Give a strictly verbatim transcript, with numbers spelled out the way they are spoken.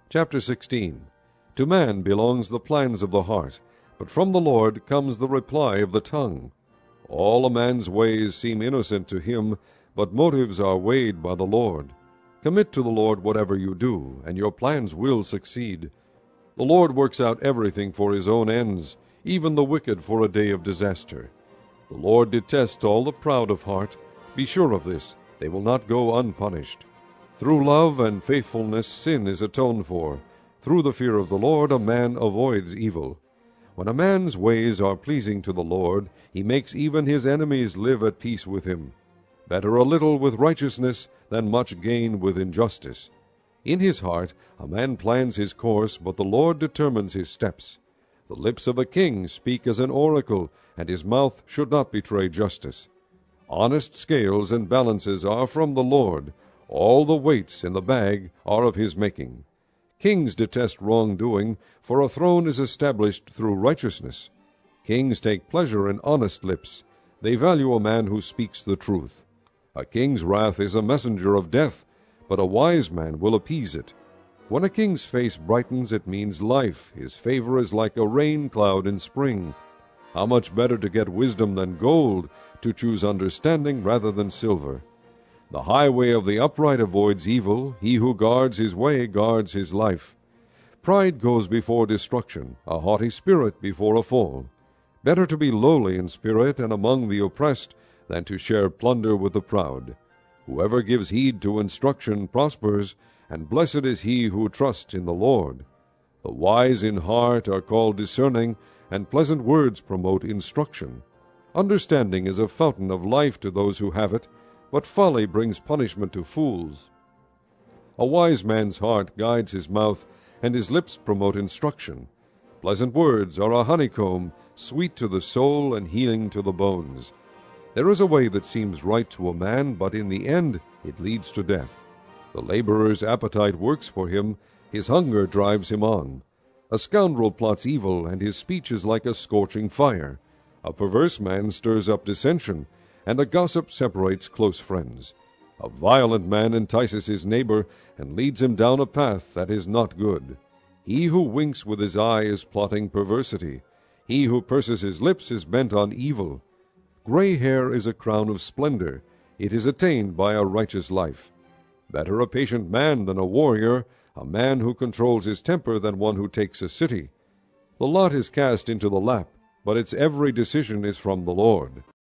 Chapter sixteen. To man belongs the plans of the heart, but from the Lord comes the reply of the tongue. All a man's ways seem innocent to him, but motives are weighed by the Lord. Commit to the Lord whatever you do, and your plans will succeed. The Lord works out everything for his own ends, even the wicked for a day of disaster. The Lord detests all the proud of heart. Be sure of this, they will not go unpunished. Through love and faithfulness sin is atoned for. Through the fear of the Lord a man avoids evil. When a man's ways are pleasing to the Lord, he makes even his enemies live at peace with him. Better a little with righteousness than much gain with injustice. In his heart a man plans his course, but the Lord determines his steps. The lips of a king speak as an oracle, and his mouth should not betray justice. Honest scales and balances are from the Lord. All the weights in the bag are of his making. Kings detest wrongdoing, for a throne is established through righteousness. Kings take pleasure in honest lips. They value a man who speaks the truth. A king's wrath is a messenger of death, but a wise man will appease it. When a king's face brightens, it means life. His favor is like a rain cloud in spring. How much better to get wisdom than gold, to choose understanding rather than silver. The highway of the upright avoids evil. He who guards his way guards his life. Pride goes before destruction, a haughty spirit before a fall. Better to be lowly in spirit and among the oppressed than to share plunder with the proud. Whoever gives heed to instruction prospers, and blessed is he who trusts in the Lord. The wise in heart are called discerning, and pleasant words promote instruction. Understanding is a fountain of life to those who have it, but folly brings punishment to fools. A wise man's heart guides his mouth, and his lips promote instruction. Pleasant words are a honeycomb, sweet to the soul and healing to the bones. There is a way that seems right to a man, but in the end it leads to death. The laborer's appetite works for him, his hunger drives him on. A scoundrel plots evil, and his speech is like a scorching fire. A perverse man stirs up dissension, and a gossip separates close friends. A violent man entices his neighbor, and leads him down a path that is not good. He who winks with his eye is plotting perversity. He who purses his lips is bent on evil. Gray hair is a crown of splendor. It is attained by a righteous life. Better a patient man than a warrior, a man who controls his temper than one who takes a city. The lot is cast into the lap, but its every decision is from the Lord.